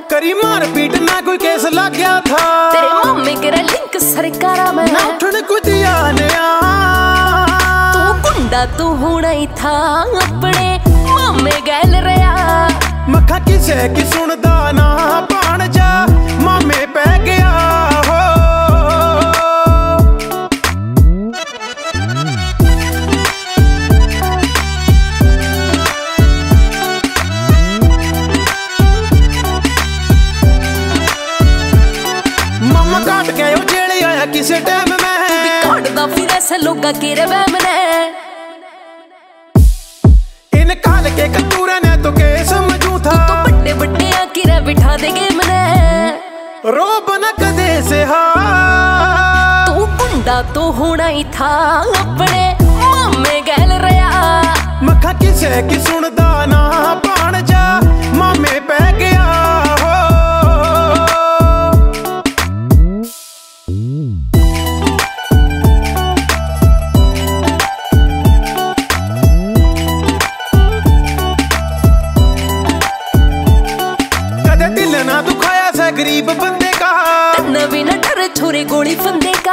करी मार पीट ना कोई केस लग गया था। तेरे मामे केरा लिंक सरकारा में ना उठन को दिया नया। तू गुंडा तू होना ही था अपने मामे गैल रहा। मखा किसे की सुनदा ना भाण जा मामे पै गया हो। मामा काट के ओ जेल आया किसे टाइम में काटदा फिर ऐसे लोगा केरे वहम ने। इन काल के कतूरे ने तो के समझू था। तो बड़े बड़े आकिरा बिठा दे गेम ने। रोब न कदे से हा। तू गुंडा तो होना ही था अपने मामे गैल रहा। मखा किसे की सुनदा ना भाण जा मामे पै गया हो। कदे दिल ना दुखाया से गरीब बंदे का। नवी न डर छोरे गोली फंदे का।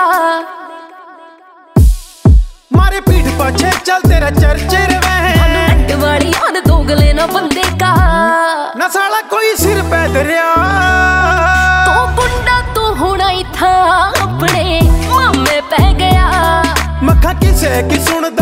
मारे पीठ पाछे चल तेरा चर्चे रवे। वाली याद दोगले ना बंदे का। ना साला कोई सिर पे दरिया। तो गुंडा तो होना ही था अपने मामे पै गया। मखा किसे की सुन